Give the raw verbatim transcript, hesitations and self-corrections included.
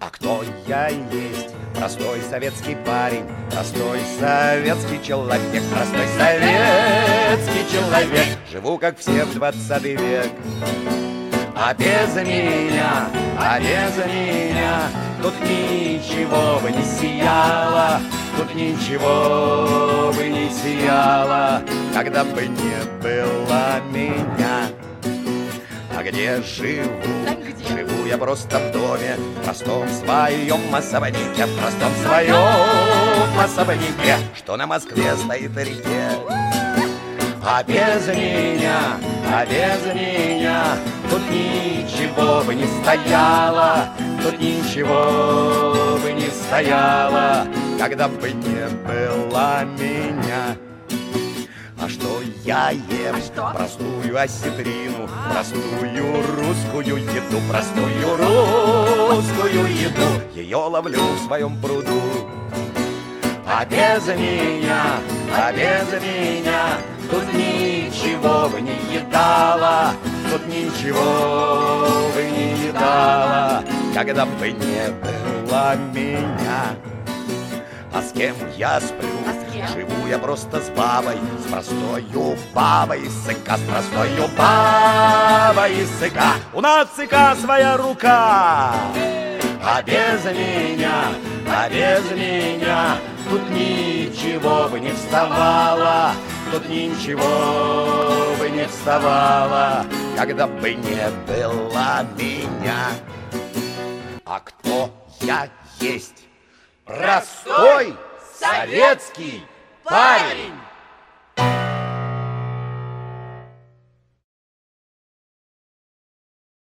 А кто я есть? Простой советский парень, простой советский человек, простой советский человек. Живу, как все, в двадцатый век. А без меня, а без меня тут ничего бы не сияло, тут ничего бы не сияло, когда бы не было меня. А где живу? Живу я просто в доме, в простом своем особняке, в простом своем особняке, что на Москве стоит реке. А без меня, а без меня тут ничего бы не стояло, тут ничего бы не стояло, когда бы не было меня. А что я ем? А что? Простую осетрину, простую русскую еду, простую русскую еду. Ее ловлю в своем пруду. А без меня, а без меня тут ничего бы не едала, тут ничего бы не едала, когда бы не было меня. А с кем я сплю? А с кем? Живу я просто с бабой, с простою бабой из сыка, с простою бабой из сыка. У нас сыка своя рука. А без меня, а без меня тут ничего бы не вставало, тут ничего бы не вставало, когда бы не было меня. А кто я есть? Простой советский парень.